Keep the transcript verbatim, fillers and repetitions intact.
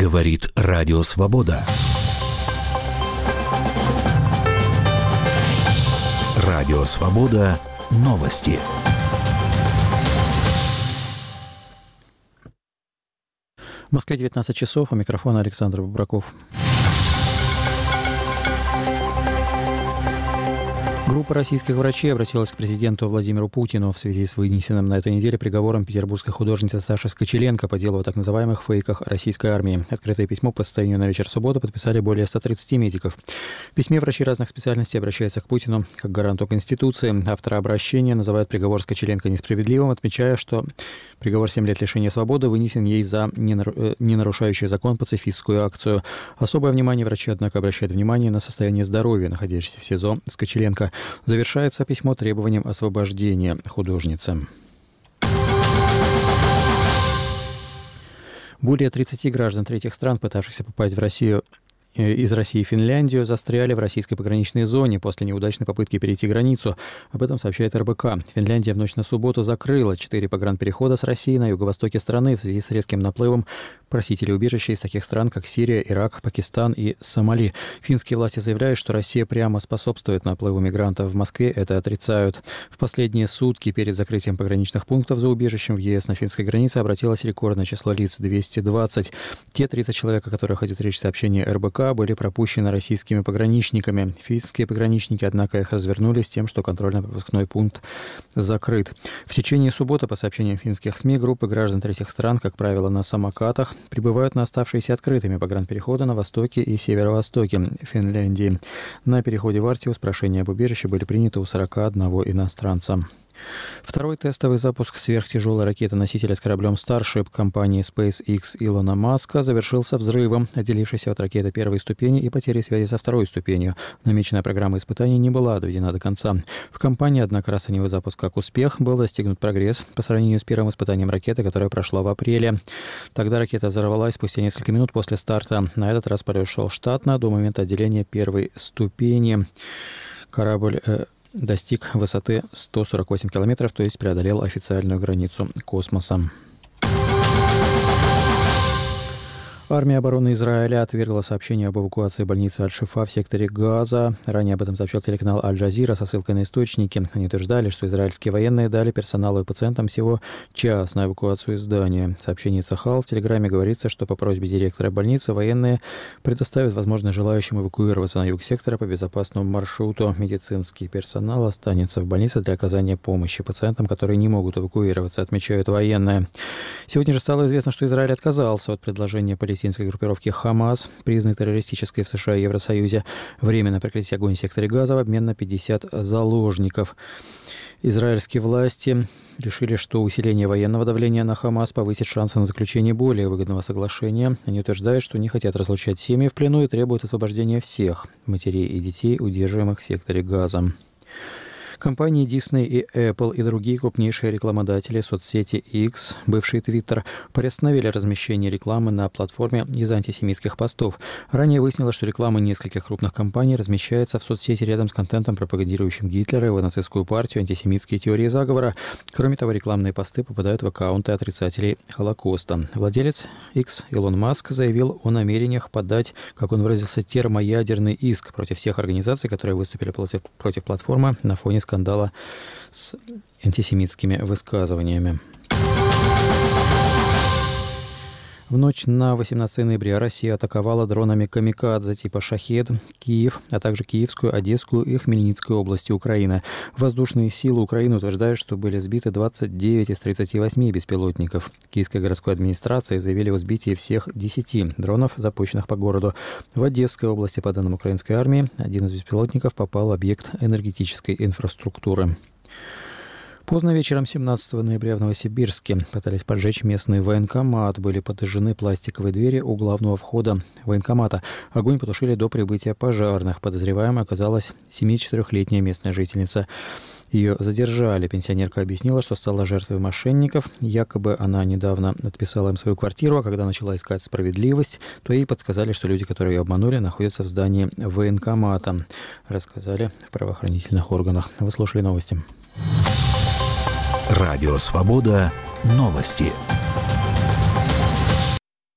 Говорит Радио Свобода. Радио Свобода. Новости. В Москве девятнадцать часов. У микрофона Александр Бубраков. Группа российских врачей обратилась к президенту Владимиру Путину в связи с вынесенным на этой неделе приговором петербургской художницы Саши Скочеленко по делу о так называемых фейках российской армии. Открытое письмо по состоянию на вечер субботы подписали более ста тридцати медиков. В письме врачи разных специальностей обращаются к Путину как к гаранту Конституции. Автора обращения называют приговор Скочеленко несправедливым, отмечая, что приговор семь лет лишения свободы вынесен ей за не нарушающую закон пацифистскую акцию. Особое внимание врачи, однако, обращают внимание на состояние здоровья находящейся в СИЗО Скочеленко. Завершается письмо требованием освобождения художницы. Более тридцати граждан третьих стран, пытавшихся попасть в Россию из России в Финляндию, застряли в российской пограничной зоне после неудачной попытки перейти границу. Об этом сообщает эр бэ ка. Финляндия в ночь на субботу закрыла четыре погранперехода с России на юго-востоке страны в связи с резким наплывом просителей убежища из таких стран, как Сирия, Ирак, Пакистан и Сомали. Финские власти заявляют, что Россия прямо способствует наплыву мигрантов. В Москве это отрицают. В последние сутки перед закрытием пограничных пунктов за убежищем в е эс на финской границе обратилось рекордное число лиц – двести двадцать. Те тридцать человек, о которых идет речь, сообщения эр бэ ка, были пропущены российскими пограничниками. Финские пограничники, однако, их развернули с тем, что контрольно-пропускной пункт закрыт. В течение субботы, по сообщениям финских СМИ, группы граждан третьих стран, как правило, на самокатах, прибывают на оставшиеся открытыми погранпереходы на востоке и северо-востоке Финляндии. На переходе в Артиус прошения об убежище были приняты у сорока одного иностранца. Второй тестовый запуск сверхтяжелой ракеты-носителя с кораблем Starship компании SpaceX Илона Маска завершился взрывом, отделившейся от ракеты первой ступени и потерей связи со второй ступенью. Намеченная программа испытаний не была доведена до конца. В компании, однако, расценивая запуск как успех, был достигнут прогресс по сравнению с первым испытанием ракеты, которое прошло в апреле. Тогда ракета взорвалась спустя несколько минут после старта. На этот раз полет шел штатно до момента отделения первой ступени. Корабль э, достиг высоты сто сорок восемь километров, то есть преодолел официальную границу космоса. Армия обороны Израиля отвергла сообщение об эвакуации больницы Аль-Шифа в секторе Газа. Ранее об этом сообщил телеканал Аль-Джазира со ссылкой на источники. Они утверждали, что израильские военные дали персоналу и пациентам всего час на эвакуацию здания. В сообщении Цахал в Телеграме говорится, что по просьбе директора больницы военные предоставят возможность желающим эвакуироваться на юг сектора по безопасному маршруту. Медицинский персонал останется в больнице для оказания помощи пациентам, которые не могут эвакуироваться, отмечают военные. Сегодня же стало известно, что Израиль отказался от предложения палестинской группировки «Хамас», признанной террористической в США и Евросоюзе, временно прекратить огонь в секторе Газа в обмен на пятьдесят заложников. Израильские власти решили, что усиление военного давления на Хамас повысит шансы на заключение более выгодного соглашения. Они утверждают, что не хотят разлучать семьи в плену и требуют освобождения всех матерей и детей, удерживаемых в секторе Газа. Компании Disney и Apple и другие крупнейшие рекламодатели соцсети X, бывший Twitter, приостановили размещение рекламы на платформе из антисемитских постов. Ранее выяснилось, что реклама нескольких крупных компаний размещается в соцсети рядом с контентом, пропагандирующим Гитлера, его нацистскую партию, антисемитские теории заговора. Кроме того, рекламные посты попадают в аккаунты отрицателей Холокоста. Владелец X Илон Маск заявил о намерениях подать, как он выразился, термоядерный иск против всех организаций, которые выступили против, против платформы на фоне скандала с антисемитскими высказываниями. В ночь на восемнадцатое ноября Россия атаковала дронами «Камикадзе» типа «Шахед» Киев, а также Киевскую, Одесскую и Хмельницкую области Украины. Воздушные силы Украины утверждают, что были сбиты двадцать девять из тридцати восьми беспилотников. Киевской городской администрации заявили о сбитии всех десяти дронов, запущенных по городу. В Одесской области, по данным украинской армии, один из беспилотников попал в объект энергетической инфраструктуры. Поздно вечером семнадцатого ноября в Новосибирске пытались поджечь местный военкомат. Были подожжены пластиковые двери у главного входа военкомата. Огонь потушили до прибытия пожарных. Подозреваемой оказалась семидесятичетырёхлетняя местная жительница. Ее задержали. Пенсионерка объяснила, что стала жертвой мошенников. Якобы она недавно отписала им свою квартиру, а когда начала искать справедливость, то ей подсказали, что люди, которые ее обманули, находятся в здании военкомата. Рассказали в правоохранительных органах. Вы слушали новости. Радио Свобода. Новости.